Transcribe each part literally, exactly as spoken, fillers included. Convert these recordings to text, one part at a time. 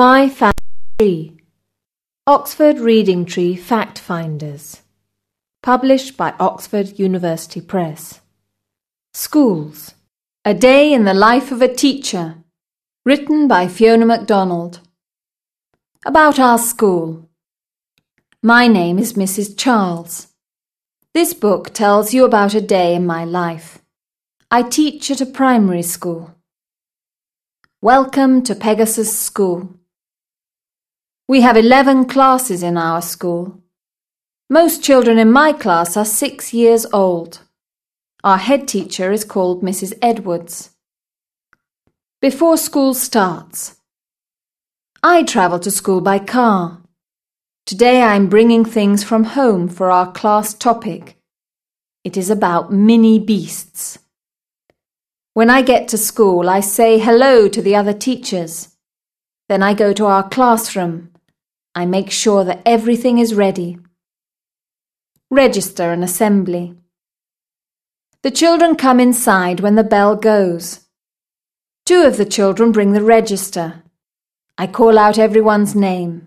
My Family Tree. Oxford Reading Tree Fact Finders. Published by Oxford University Press. Schools. A Day in the Life of a Teacher. Written by Fiona MacDonald. About our school. My name is Missus Charles. This book tells you about a day in my life. I teach at a primary school. Welcome to Pegasus School. We have eleven classes in our school. Most children in my class are six years old. Our head teacher is called Missus Edwards. Before school starts. I travel to school by car. Today I'm bringing things from home for our class topic. It is about mini beasts. When I get to school, I say hello to the other teachers. Then I go to our classroom. I make sure that everything is ready. Register an assembly. The children come inside when the bell goes. Two of the children bring the register. I call out everyone's name.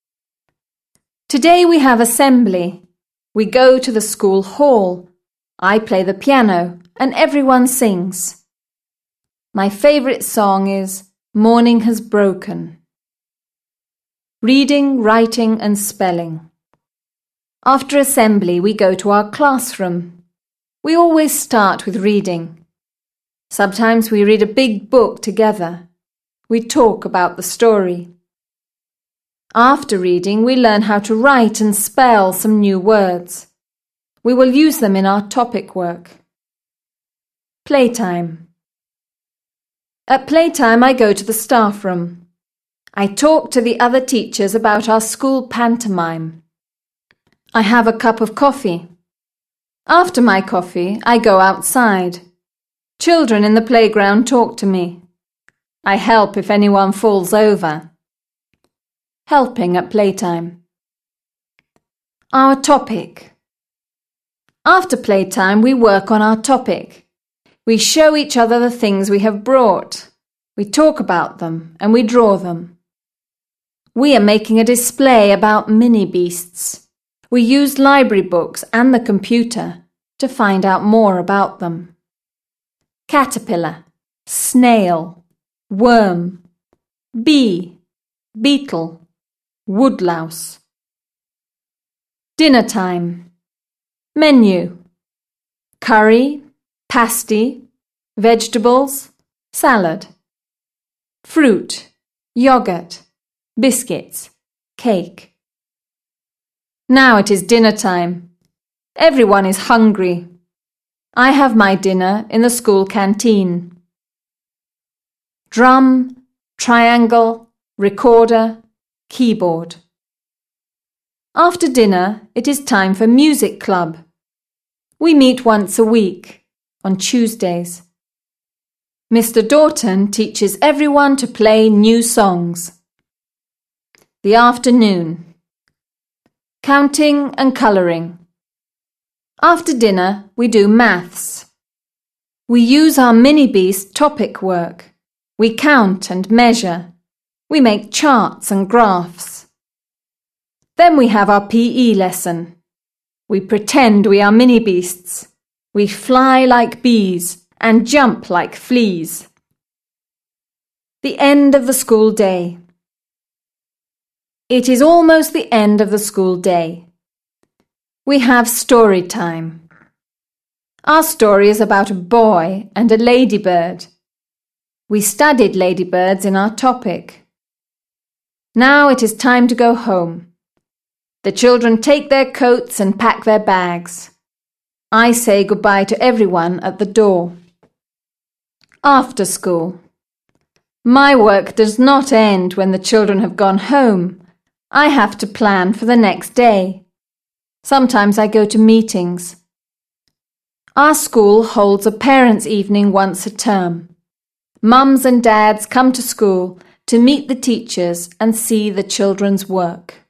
Today we have assembly. We go to the school hall. I play the piano and everyone sings. My favourite song is Morning Has Broken. Reading, writing and spelling. After assembly, we go to our classroom. We always start with reading. Sometimes we read a big book together. We talk about the story. After reading, we learn how to write and spell some new words. We will use them in our topic work. Playtime. At playtime, I go to the staff room. I talk to the other teachers about our school pantomime. I have a cup of coffee. After my coffee, I go outside. Children in the playground talk to me. I help if anyone falls over. Helping at playtime. Our topic. After playtime, we work on our topic. We show each other the things we have brought. We talk about them and we draw them. We are making a display about mini beasts. We use library books and the computer to find out more about them. Caterpillar, snail, worm, bee, beetle, woodlouse. Dinner time. Menu. Curry, pasty, vegetables, salad. Fruit, yogurt, biscuits, cake. Now it is dinner time. Everyone is hungry. I have my dinner in the school canteen. Drum, triangle, recorder, keyboard. After dinner, it is time for music club. We meet once a week, on Tuesdays. Mister Dorton teaches everyone to play new songs. The afternoon. Counting and colouring. After dinner, we do maths. We use our mini beast topic work. We count and measure. We make charts and graphs. Then we have our P E lesson. We pretend we are mini beasts. We fly like bees and jump like fleas. The end of the school day. It is almost the end of the school day. We have story time. Our story is about a boy and a ladybird. We studied ladybirds in our topic. Now it is time to go home. The children take their coats and pack their bags. I say goodbye to everyone at the door. After school. My work does not end when the children have gone home. I have to plan for the next day. Sometimes I go to meetings. Our school holds a parents' evening once a term. Mums and dads come to school to meet the teachers and see the children's work.